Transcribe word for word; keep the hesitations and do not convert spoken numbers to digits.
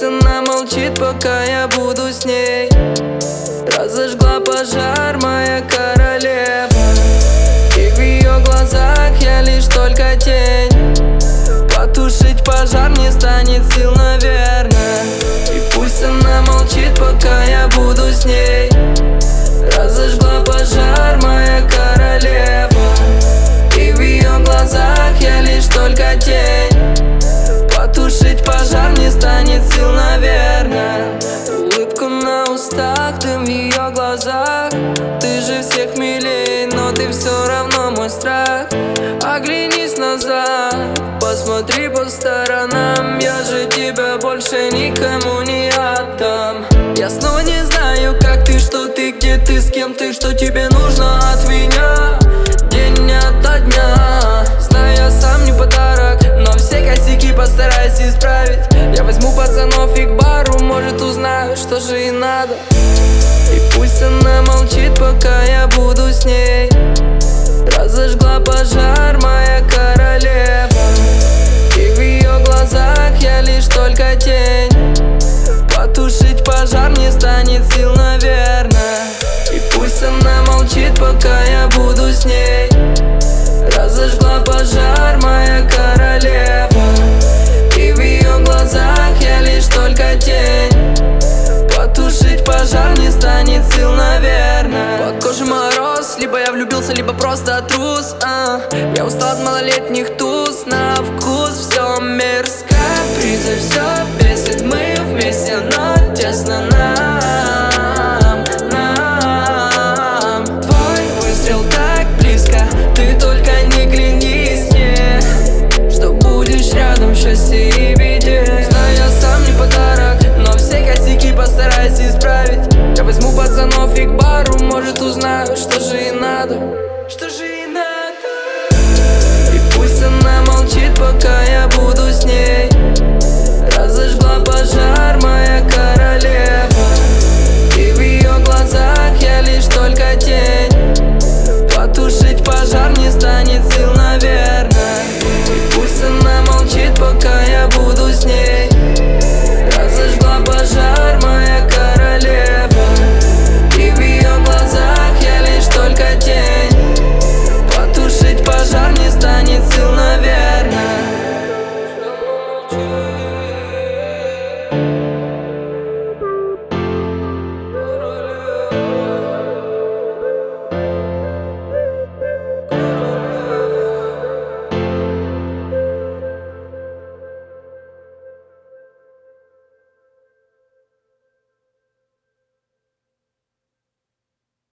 пусть она молчит, пока я буду с ней. Разожгла пожар моя королева, и в ее глазах я лишь только тень. Потушить пожар не станет сил, наверное. И пусть она молчит, пока я буду с ней. Разожгла пожар моя королева, и в ее глазах я лишь только тень. Потушить пожар не станет сил, наверное. Улыбка на устах, дым в ее глазах. Ты же всех милей, но ты все равно мой страх. Оглянись назад, посмотри по сторонам. Я же тебя больше никому не отдам. Я снова не знаю, как ты, что ты, где ты, с кем ты, что тебе нужно от меня. День ото дня, знаю, я сам не подарок, но все косяки постараюсь исправить. Я возьму пацанов и к бару, может узнаю, что же и надо. И пусть она молчит, пока я буду с ней. Разожгла пожар моя королева, и в ее глазах я лишь только тень. Потушить пожар не станет сил, наверное. И пусть она молчит, пока я буду с ней. Разожгла пожар моя королева, и в ее глазах я лишь только тень. Потушить пожар не станет сил, наверное. Под кожей мороз, либо я влюбился, либо просто трус, а. Я устал от малолетних